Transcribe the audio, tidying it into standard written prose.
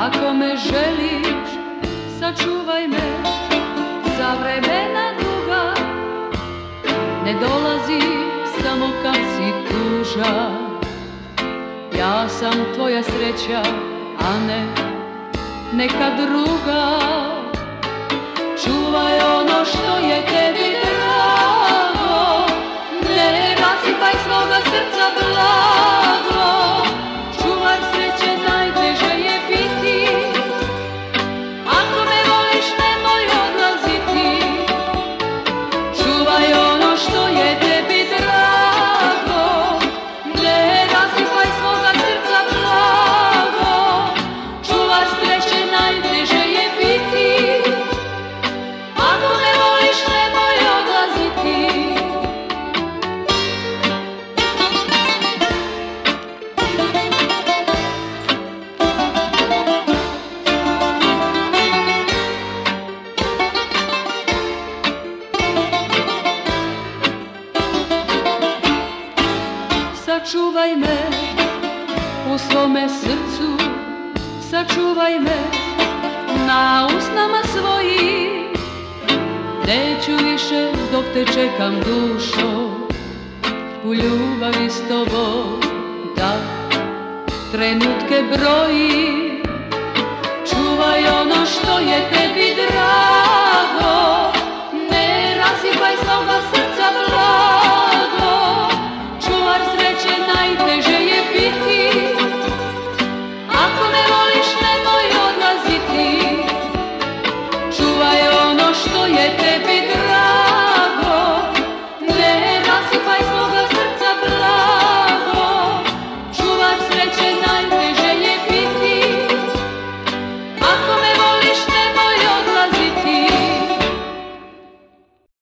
Ako me želiš, sačuvaj me za vremena duga. Ne dolazi samo kad si tužan. Ja sam tvoja sreća, a ne neka druga. Čuvaj ono što je tebi drago, ne rasipaj svoga srca blago. Čuvaj sreće, najteže je biti. Ako me voliš, nemoj odlaziti. Čuvaj ono što je tebi drago, ne rasipaj svoga srca blago. Čuvaj sreće, najteže je biti. Ako me voliš, nemoj odlaziti. Sačuvaj me u svome srcu, sačuvaj me na usnama svojim. Neću više dok te čekam, dušo, u ljubavi s tobom da trenutke brojim. Čuvaj ono što je tebi drago.